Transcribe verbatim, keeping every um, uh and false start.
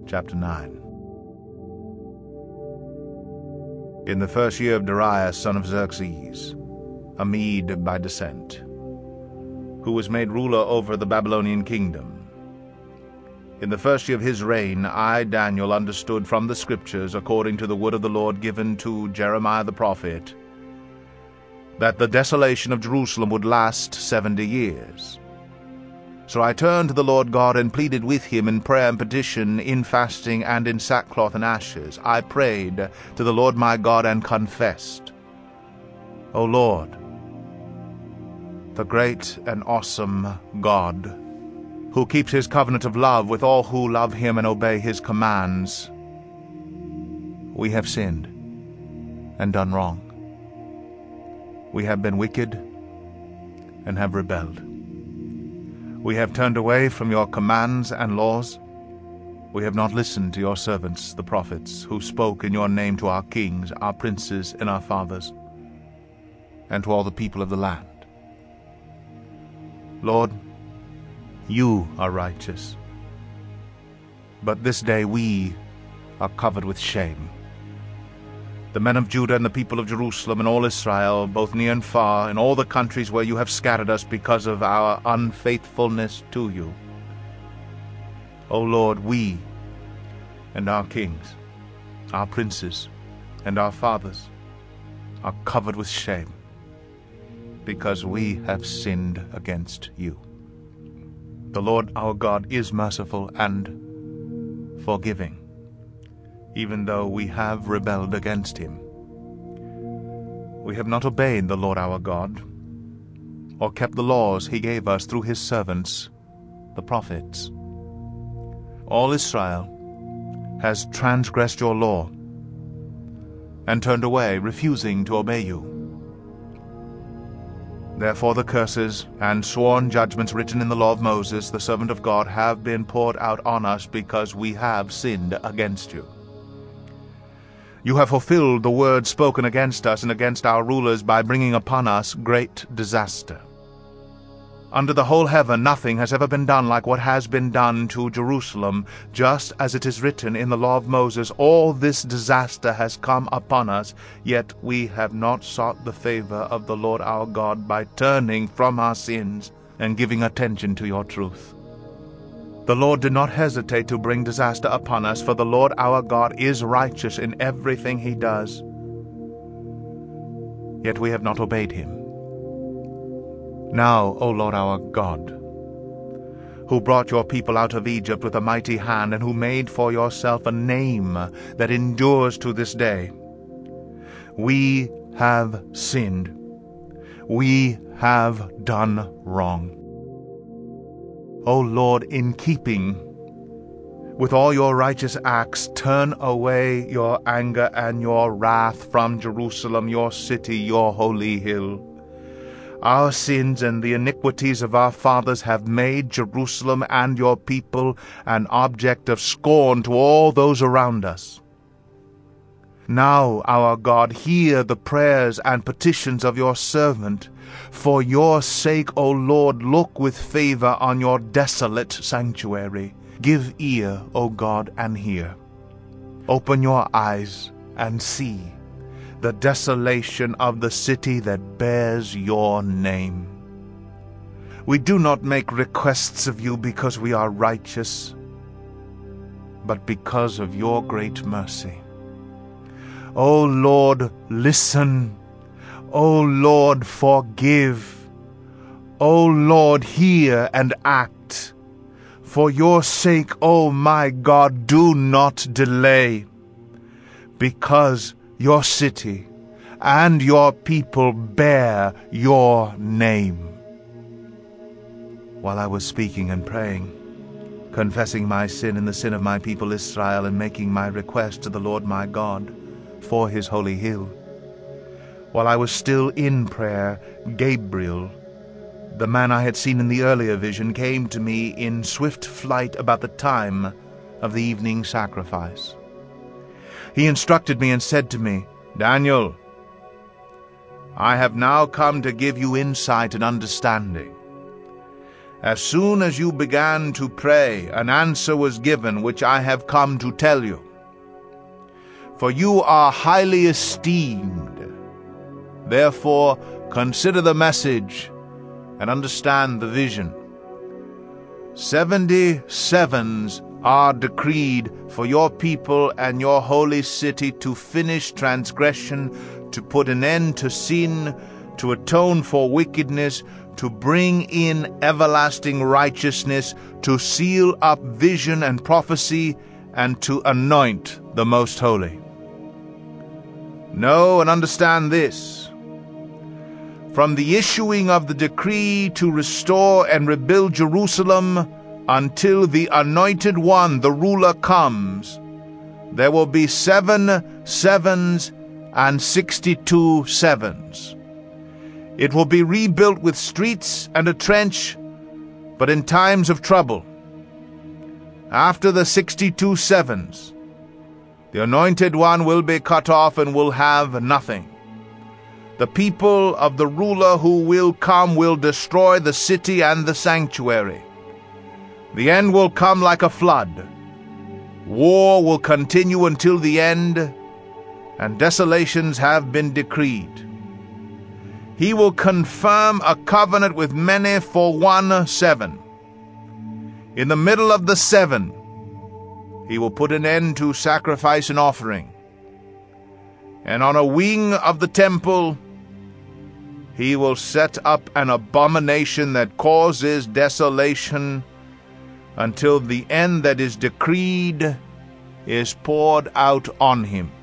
chapter nine. In the first year of Darius, son of Xerxes, a Mede by descent, who was made ruler over the Babylonian kingdom, in the first year of his reign, I, Daniel, understood from the Scriptures, according to the word of the Lord given to Jeremiah the prophet, that the desolation of Jerusalem would last seventy years. So I turned to the Lord God and pleaded with him in prayer and petition, in fasting and in sackcloth and ashes. I prayed to the Lord my God and confessed, O Lord, the great and awesome God, who keeps his covenant of love with all who love him and obey his commands, we have sinned and done wrong. We have been wicked and have rebelled. We have turned away from your commands and laws. We have not listened to your servants, the prophets, who spoke in your name to our kings, our princes, and our fathers, and to all the people of the land. Lord, you are righteous, but this day we are covered with shame. The men of Judah and the people of Jerusalem and all Israel, both near and far, in all the countries where you have scattered us because of our unfaithfulness to you. O Lord, we and our kings, our princes, and our fathers are covered with shame, because we have sinned against you. The Lord our God is merciful and forgiving, even though we have rebelled against him. We have not obeyed the Lord our God, or kept the laws he gave us through his servants, the prophets. All Israel has transgressed your law and turned away, refusing to obey you. Therefore the curses and sworn judgments written in the law of Moses, the servant of God, have been poured out on us because we have sinned against you. You have fulfilled the word spoken against us and against our rulers by bringing upon us great disaster. Under the whole heaven nothing has ever been done like what has been done to Jerusalem. Just as it is written in the law of Moses, all this disaster has come upon us, yet we have not sought the favor of the Lord our God by turning from our sins and giving attention to your truth. The Lord did not hesitate to bring disaster upon us, for the Lord our God is righteous in everything he does. Yet we have not obeyed him. Now, O Lord our God, who brought your people out of Egypt with a mighty hand, and who made for yourself a name that endures to this day, we have sinned. We have done wrong. O Lord, in keeping with all your righteous acts, turn away your anger and your wrath from Jerusalem, your city, your holy hill. Our sins and the iniquities of our fathers have made Jerusalem and your people an object of scorn to all those around us. Now, our God, hear the prayers and petitions of your servant. For your sake, O Lord, look with favor on your desolate sanctuary. Give ear, O God, and hear. Open your eyes and see the desolation of the city that bears your name. We do not make requests of you because we are righteous, but because of your great mercy. O Lord, listen. O Lord, forgive. O Lord, hear and act. For your sake, O my God, do not delay, because your city and your people bear your name. While I was speaking and praying, confessing my sin and the sin of my people Israel, and making my request to the Lord my God for his holy hill, while I was still in prayer, Gabriel, the man I had seen in the earlier vision, came to me in swift flight about the time of the evening sacrifice. He instructed me and said to me, Daniel, I have now come to give you insight and understanding. As soon as you began to pray, an answer was given, which I have come to tell you. For you are highly esteemed. Therefore, consider the message and understand the vision. Seventy sevens are decreed for your people and your holy city to finish transgression, to put an end to sin, to atone for wickedness, to bring in everlasting righteousness, to seal up vision and prophecy, and to anoint the most holy. Know and understand this. From the issuing of the decree to restore and rebuild Jerusalem until the Anointed One, the ruler, comes, there will be seven sevens and sixty-two sevens. It will be rebuilt with streets and a trench, but in times of trouble. After the sixty-two sevens, the Anointed One will be cut off and will have nothing. The people of the ruler who will come will destroy the city and the sanctuary. The end will come like a flood. War will continue until the end, and desolations have been decreed. He will confirm a covenant with many for one seven. In the middle of the seven, he will put an end to sacrifice and offering. And on a wing of the temple, he will set up an abomination that causes desolation until the end that is decreed is poured out on him.